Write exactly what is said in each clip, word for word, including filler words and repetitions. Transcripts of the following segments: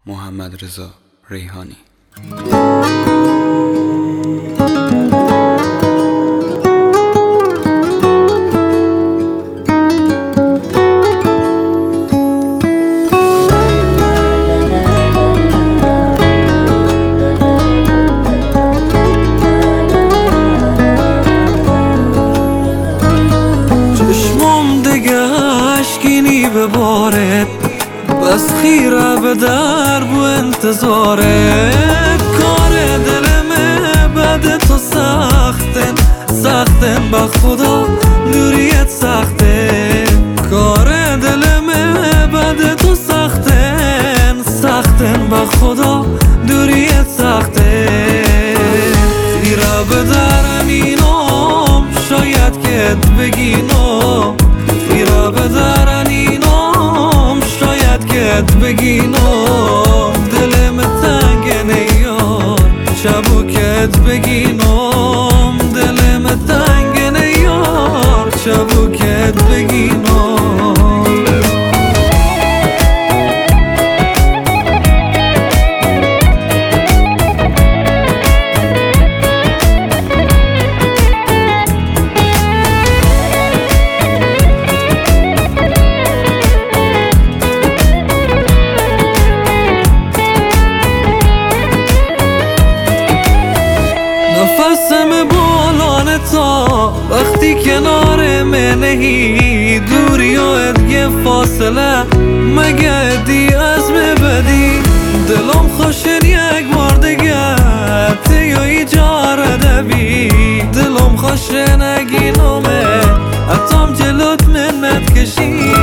محمد رضا ریحانی. چشمم دیگه اشکینی ببارد، بس خیره به درب و انتظارت. کار دلمه بعد تو سختن سختن، با خدا دوریت سخته. کار دلمه بعد تو سختن سختن، با خدا دوریت سخته. خیره به درم اینام شاید که بگینم، خیره به درم اینام شاید که بگینم. دلم تنگ نیار چبوکت بگینم، دلم تنگ نیار چبوکت بگینم. نفسم بالان تا وقتی کنار منهی، دوری و ادگه فاصله مگه ادی عزم بدی. دلم خوشن یک بار دیگه تیوی جار دبی، دلم خوشن اگی نومه اتام جلوت منت کشی.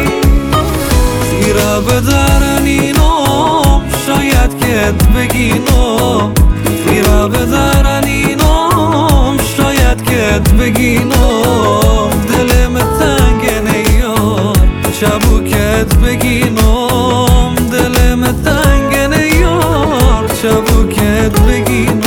خیره بدرن اینام شاید که بگینم، خیره بدرن اینام شاید که بگینم. دلم تنگ نیار چبوکت بگینم، دلم تنگ نیار چبوکت بگینم.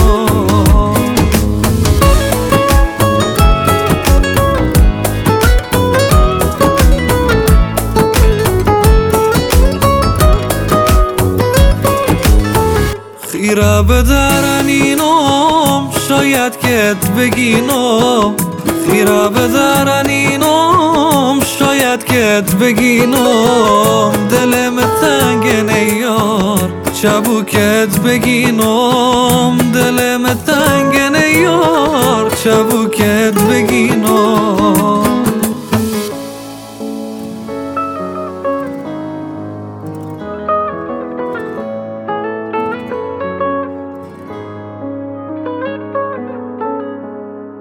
خیره بدرن اینام شاید که بگینم، خیره بدرن اینام شاید که بگینم. دلم تنگ نیار چبوکت بگینم، دلم تنگ نیار چبوکت بگینم.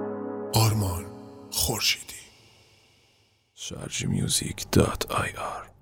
آرمان خورشیدی. شارژ میوزیک دات آی آر